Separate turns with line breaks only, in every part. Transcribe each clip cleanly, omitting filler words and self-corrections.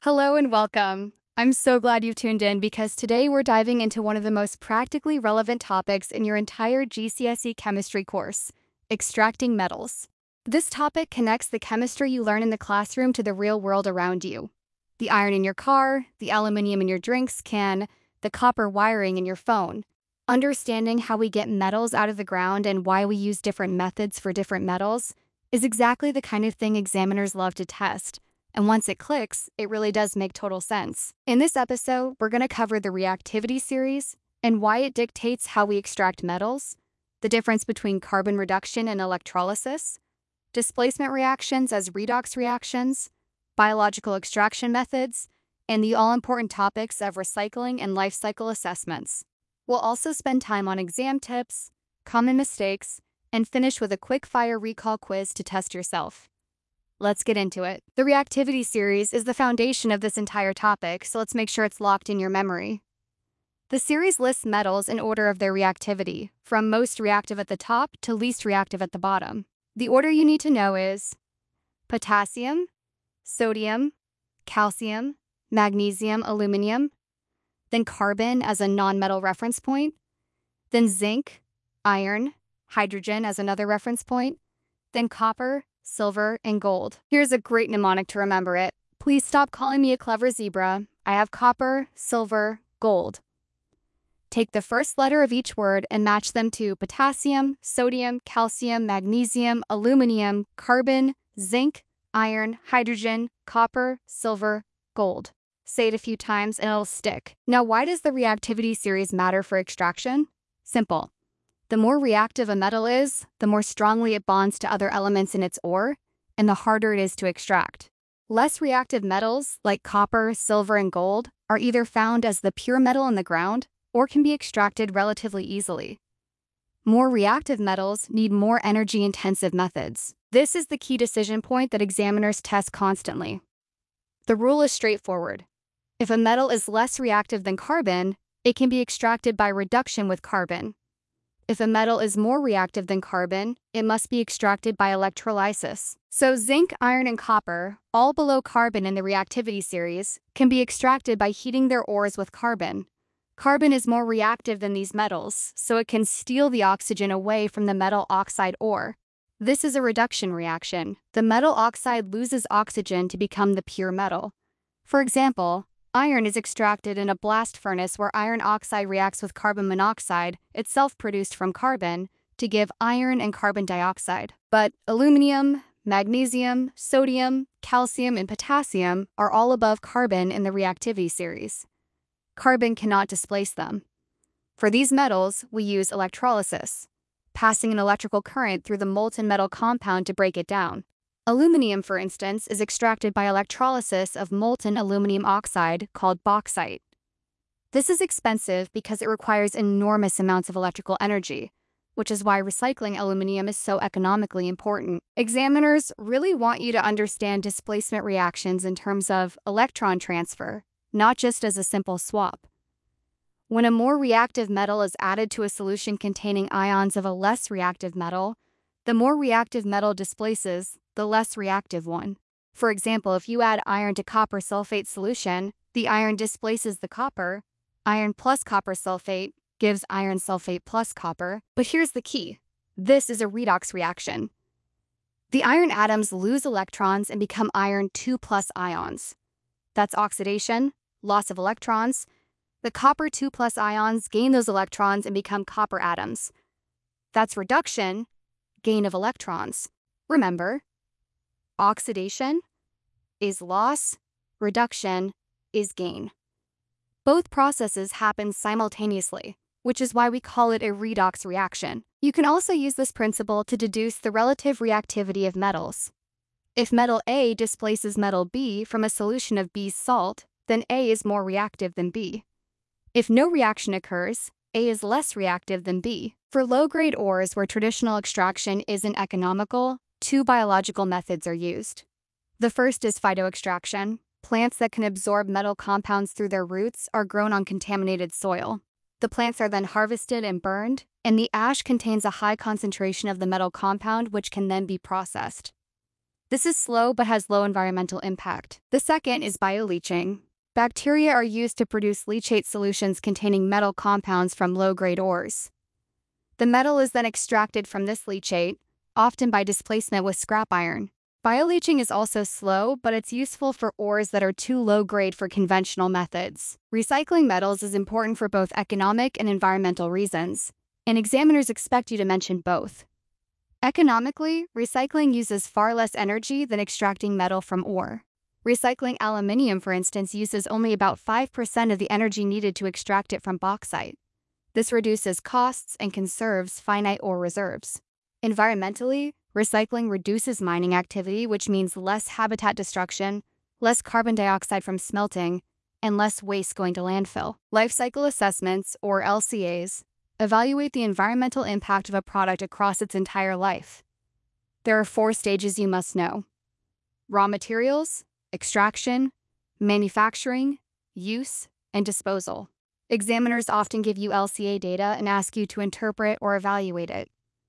Hello and welcome. I'm so glad you've tuned in because today we're diving into one of the most practically relevant topics in your entire GCSE chemistry course, extracting metals. This topic connects the chemistry you learn in the classroom to the real world around you. The iron in your car, the aluminum in your drinks can, the copper wiring in your phone. Understanding how we get metals out of the ground and why we use different methods for different metals is exactly the kind of thing examiners love to test. And once it clicks, it really does make total sense. In this episode, we're going to cover the reactivity series and why it dictates how we extract metals, the difference between carbon reduction and electrolysis, displacement reactions as redox reactions, biological extraction methods, and the all-important topics of recycling and life cycle assessments. We'll also spend time on exam tips, common mistakes, and finish with a quick-fire recall quiz to test yourself. Let's get into it. The reactivity series is the foundation of this entire topic, so let's make sure it's locked in your memory. The series lists metals in order of their reactivity, from most reactive at the top to least reactive at the bottom. The order you need to know is potassium, sodium, calcium, magnesium, aluminum, then carbon as a non-metal reference point, then zinc, iron, hydrogen as another reference point, then copper, silver, and gold. Here's a great mnemonic to remember it. Please stop calling me a clever zebra. I have copper, silver, gold. Take the first letter of each word and match them to potassium, sodium, calcium, magnesium, aluminum, carbon, zinc, iron, hydrogen, copper, silver, gold. Say it a few times and it'll stick. Now, why does the reactivity series matter for extraction? Simple. The more reactive a metal is, the more strongly it bonds to other elements in its ore, and the harder it is to extract. Less reactive metals, like copper, silver, and gold, are either found as the pure metal in the ground or can be extracted relatively easily. More reactive metals need more energy-intensive methods. This is the key decision point that examiners test constantly. The rule is straightforward. If a metal is less reactive than carbon, it can be extracted by reduction with carbon. If a metal is more reactive than carbon, it must be extracted by electrolysis. So zinc, iron, and copper, all below carbon in the reactivity series, can be extracted by heating their ores with carbon. Carbon is more reactive than these metals, so it can steal the oxygen away from the metal oxide ore. This is a reduction reaction. The metal oxide loses oxygen to become the pure metal. For example, iron is extracted in a blast furnace where iron oxide reacts with carbon monoxide, itself produced from carbon, to give iron and carbon dioxide. But aluminum, magnesium, sodium, calcium, and potassium are all above carbon in the reactivity series. Carbon cannot displace them. For these metals, we use electrolysis, passing an electrical current through the molten metal compound to break it down. Aluminum, for instance, is extracted by electrolysis of molten aluminum oxide called bauxite. This is expensive because it requires enormous amounts of electrical energy, which is why recycling aluminum is so economically important. Examiners really want you to understand displacement reactions in terms of electron transfer, not just as a simple swap. When a more reactive metal is added to a solution containing ions of a less reactive metal, the more reactive metal displaces the less reactive one. For example, if you add iron to copper sulfate solution, the iron displaces the copper. Iron plus copper sulfate gives iron sulfate plus copper. But here's the key. This is a redox reaction. The iron atoms lose electrons and become iron 2+ ions. That's oxidation, loss of electrons. The copper 2+ ions gain those electrons and become copper atoms. That's reduction, gain of electrons. Remember, oxidation is loss, reduction is gain. Both processes happen simultaneously, which is why we call it a redox reaction. You can also use this principle to deduce the relative reactivity of metals. If metal A displaces metal B from a solution of B's salt, then A is more reactive than B. If no reaction occurs, A is less reactive than B. For low-grade ores where traditional extraction isn't economical, two biological methods are used. The first is phytoextraction. Plants that can absorb metal compounds through their roots are grown on contaminated soil. The plants are then harvested and burned, and the ash contains a high concentration of the metal compound which can then be processed. This is slow but has low environmental impact. The second is bioleaching. Bacteria are used to produce leachate solutions containing metal compounds from low-grade ores. The metal is then extracted from this leachate, often by displacement with scrap iron. Bioleaching is also slow, but it's useful for ores that are too low-grade for conventional methods. Recycling metals is important for both economic and environmental reasons, and examiners expect you to mention both. Economically, recycling uses far less energy than extracting metal from ore. Recycling aluminium, for instance, uses only about 5% of the energy needed to extract it from bauxite. This reduces costs and conserves finite ore reserves. Environmentally, recycling reduces mining activity, which means less habitat destruction, less carbon dioxide from smelting, and less waste going to landfill. Life cycle assessments, or LCAs, evaluate the environmental impact of a product across its entire life. There are 4 stages you must know: raw materials, extraction, manufacturing, use, and disposal. Examiners often give you LCA data and ask you to interpret or evaluate it.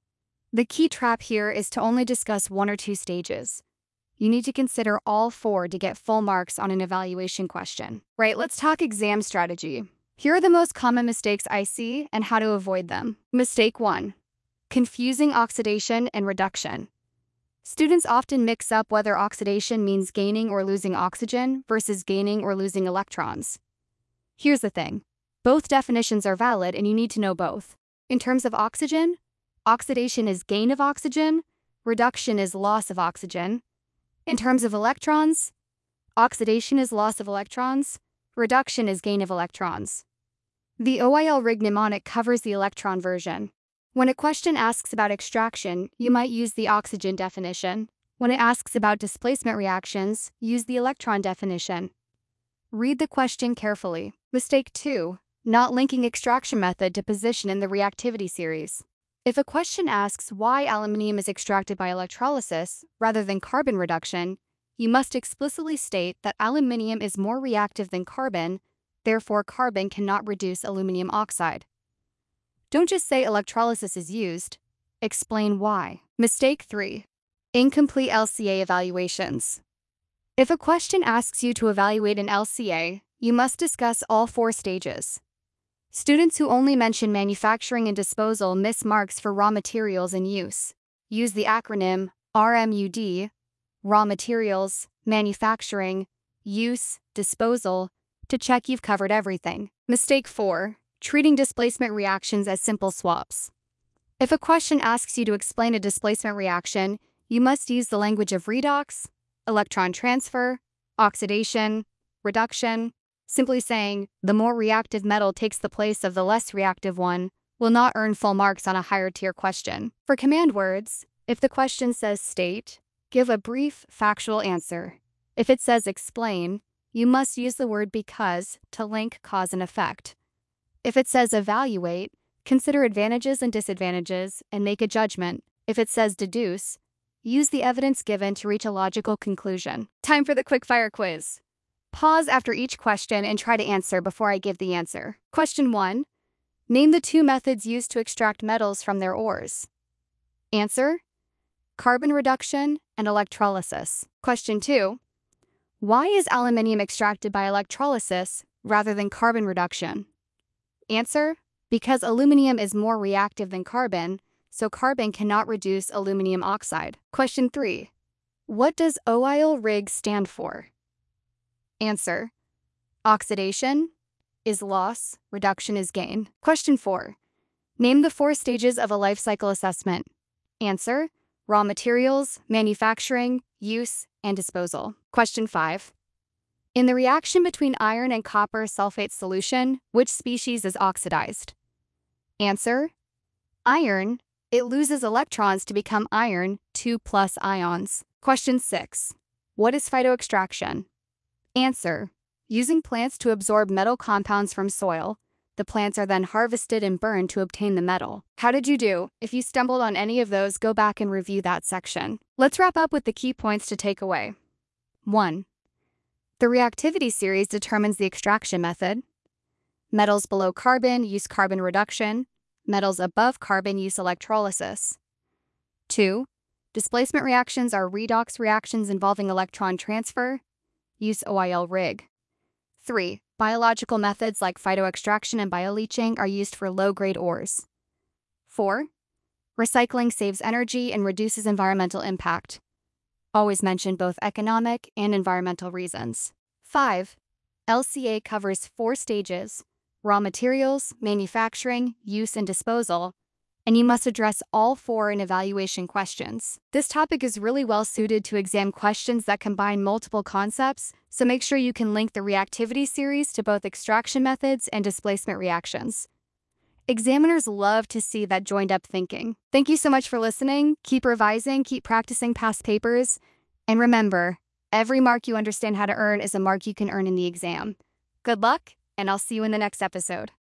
The key trap here is to only discuss 1 or 2 stages. You need to consider all 4 to get full marks on an evaluation question. Right, let's talk exam strategy. Here are the most common mistakes I see and how to avoid them. Mistake 1: confusing oxidation and reduction. Students often mix up whether oxidation means gaining or losing oxygen versus gaining or losing electrons. Here's the thing: both definitions are valid and you need to know both. In terms of oxygen, oxidation is gain of oxygen, reduction is loss of oxygen. In terms of electrons, oxidation is loss of electrons, reduction is gain of electrons. The OIL rig mnemonic covers the electron version. When a question asks about extraction, you might use the oxygen definition. When it asks about displacement reactions, use the electron definition. Read the question carefully. Mistake 2: not linking extraction method to position in the reactivity series. If a question asks why aluminium is extracted by electrolysis rather than carbon reduction, you must explicitly state that aluminium is more reactive than carbon, therefore carbon cannot reduce aluminum oxide. Don't just say electrolysis is used, explain why. Mistake 3: incomplete LCA evaluations. If a question asks you to evaluate an LCA, you must discuss all 4 stages. Students who only mention manufacturing and disposal miss marks for raw materials and use. Use the acronym RMUD, raw materials, manufacturing, use, disposal, to check you've covered everything. Mistake 4: treating displacement reactions as simple swaps. If a question asks you to explain a displacement reaction, you must use the language of redox, electron transfer, oxidation, reduction. Simply saying, the more reactive metal takes the place of the less reactive one, will not earn full marks on a higher tier question. For command words, if the question says state, give a brief, factual answer. If it says explain, you must use the word because to link cause and effect. If it says evaluate, consider advantages and disadvantages and make a judgment. If it says deduce, use the evidence given to reach a logical conclusion. Time for the quickfire quiz. Pause after each question and try to answer before I give the answer. Question 1: name the 2 methods used to extract metals from their ores. Answer: carbon reduction and electrolysis. Question 2: why is aluminium extracted by electrolysis rather than carbon reduction? Answer: because aluminum is more reactive than carbon, so carbon cannot reduce aluminum oxide. Question 3: what does OIL rig stand for? Answer: oxidation is loss, reduction is gain. Question 4: name the 4 stages of a life cycle assessment. Answer: raw materials, manufacturing, use, and disposal. Question 5: in the reaction between iron and copper sulfate solution, which species is oxidized? Answer: iron. It loses electrons to become iron 2+ ions. Question 6: what is phytoextraction? Answer: using plants to absorb metal compounds from soil. The plants are then harvested and burned to obtain the metal. How did you do? If you stumbled on any of those, go back and review that section. Let's wrap up with the key points to take away. 1. The reactivity series determines the extraction method. Metals below carbon use carbon reduction. Metals above carbon use electrolysis. 2. Displacement reactions are redox reactions involving electron transfer. Use OIL rig. 3. Biological methods like phytoextraction and bioleaching are used for low-grade ores. 4. Recycling saves energy and reduces environmental impact. Always mention both economic and environmental reasons. 5. LCA covers 4 stages: raw materials, manufacturing, use, and disposal, and you must address all 4 in evaluation questions. This topic is really well suited to exam questions that combine multiple concepts, so make sure you can link the reactivity series to both extraction methods and displacement reactions. Examiners love to see that joined-up thinking. Thank you so much for listening. Keep revising, keep practicing past papers, and remember, every mark you understand how to earn is a mark you can earn in the exam. Good luck, and I'll see you in the next episode.